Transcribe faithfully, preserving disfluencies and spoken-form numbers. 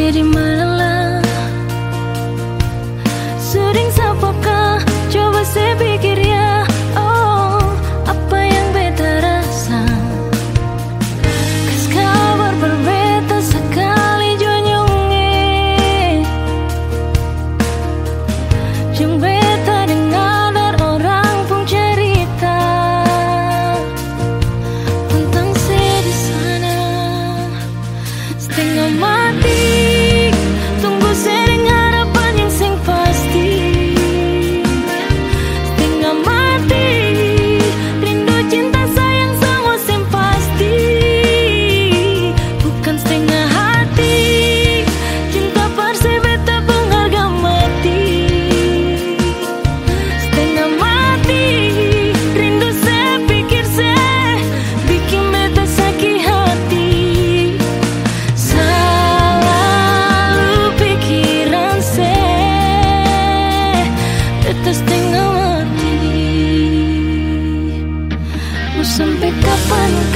di mana lah? Sering sapakah coba saya pikir ya. Oh, apa yang beta rasa? Kas kabar berbeda sekali jonyonge. Jong beta dengar orang pun cerita tentang saya di sana. Setengah mati tunggu saya dengan harapan yang sing pasti. Setengah mati rindu cinta sayang sama sing pasti. Bukan setengah hati cinta persebeta pengharga mati. Setengah mati rindu saya pikir saya bikin beta sakit hati. Selalu pikiran saya beta setengah mati. Mau sampai kapan